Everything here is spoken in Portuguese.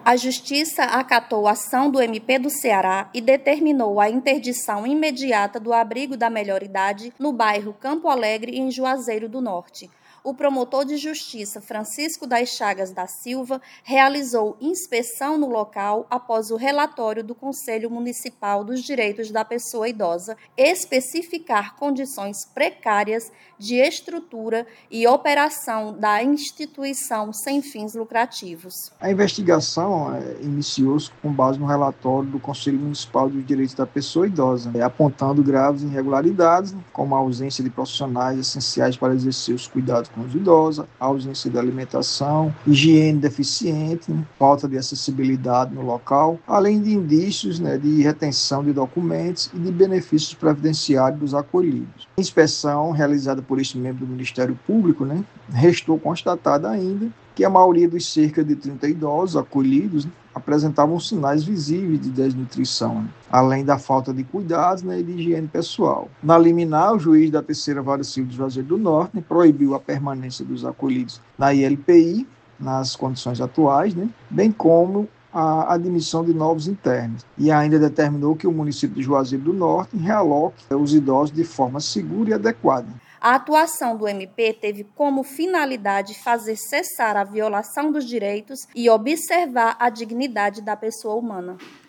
A Justiça acatou a ação do MP do Ceará e determinou a interdição imediata do abrigo da melhor-idade no bairro Campo Alegre, em Juazeiro do Norte. O promotor de justiça Francisco das Chagas da Silva realizou inspeção no local após o relatório do Conselho Municipal dos Direitos da Pessoa Idosa especificar condições precárias de estrutura e operação da instituição sem fins lucrativos. A investigação iniciou-se com base no relatório do Conselho Municipal dos Direitos da Pessoa Idosa, apontando graves irregularidades, como a ausência de profissionais essenciais para exercer os cuidados com os idosos, a ausência de alimentação, higiene deficiente, falta de acessibilidade no local, além de indícios de retenção de documentos e de benefícios previdenciários dos acolhidos. A inspeção realizada por este membro do Ministério Público, restou constatada ainda que a maioria dos cerca de 30 idosos acolhidos apresentavam sinais visíveis de desnutrição, além da falta de cuidados e de higiene pessoal. Na liminar, o juiz da Terceira Vara Civil de Juazeiro do Norte proibiu a permanência dos acolhidos na ILPI, nas condições atuais, bem como a admissão de novos internos. E ainda determinou que o município de Juazeiro do Norte realoque os idosos de forma segura e adequada. A atuação do MP teve como finalidade fazer cessar a violação dos direitos e observar a dignidade da pessoa humana.